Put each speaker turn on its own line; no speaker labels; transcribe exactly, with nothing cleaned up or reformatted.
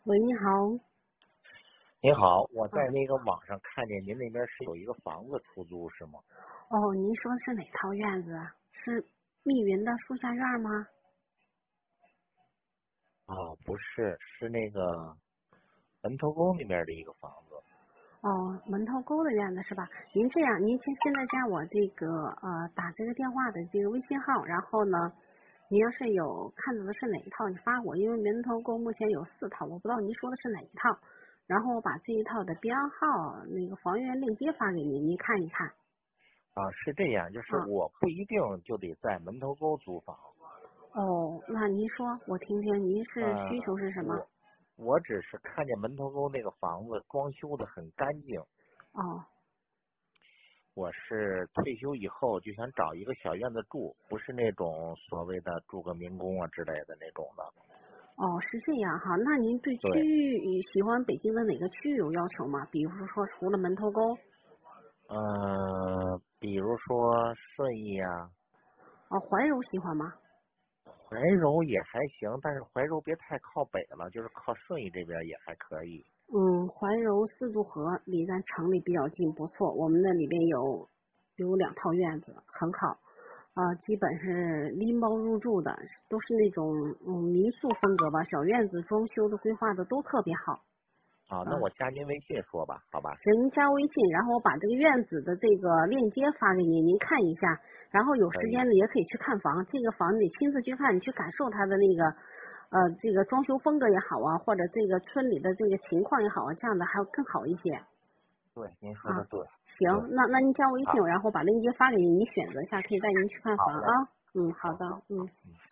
喂，你好。
您好，我在那个网上看见您那边是有一个房子出租，是吗？
哦，您说的是哪套院子啊？是密云的树下院吗？
哦，不是，是那个门头沟那边的一个房子。
哦，门头沟的院子是吧？您这样，您先现在加我这个呃打这个电话的这个微信号，然后呢，您要是有看到的是哪一套，你发我，因为门头沟目前有四套，我不知道您说的是哪一套，然后我把这一套的编号那个房源链接发给您，您看一看。
啊，是这样，就是
啊，
我不一定就得在门头沟租房。
哦，那您说，我听听，您是需
呃，
求是什么？
我我只是看见门头沟那个房子装修的很干净。
哦。
我是退休以后就想找一个小院子住，不是那种所谓的住个民工啊之类的那种的。
哦，是这样哈。那您对区
对，
域喜欢北京的哪个区域有要求吗？比如说除了门头沟，
呃，比如说顺义啊。
哦，怀柔喜欢吗？
怀柔也还行，但是怀柔别太靠北了，就是靠顺义这边也还可以。
嗯，怀柔四渡河离咱城里比较近，不错。我们那里边有有两套院子，很好，啊、基本是拎包入住的，都是那种嗯民宿风格吧，小院子装修的规划的都特别好。
啊，那
啊、
我加您微信说吧，好吧？
行，您加微信，然后我把这个院子的这个链接发给您，您看一下。然后有时
可以。
间呢，也可以去看房。这个房你得亲自去看，你去感受它的那个，呃，这个装修风格也好啊，或者这个村里的这个情况也好啊，这样的还要更好一些。
对，您说
啊，
的对。对，
行，那那您加微信，
好，
然后把链接发给您，您选择一下，可以带您去看房啊。
好嘞。
嗯，好的，
好好好。
嗯。
嗯。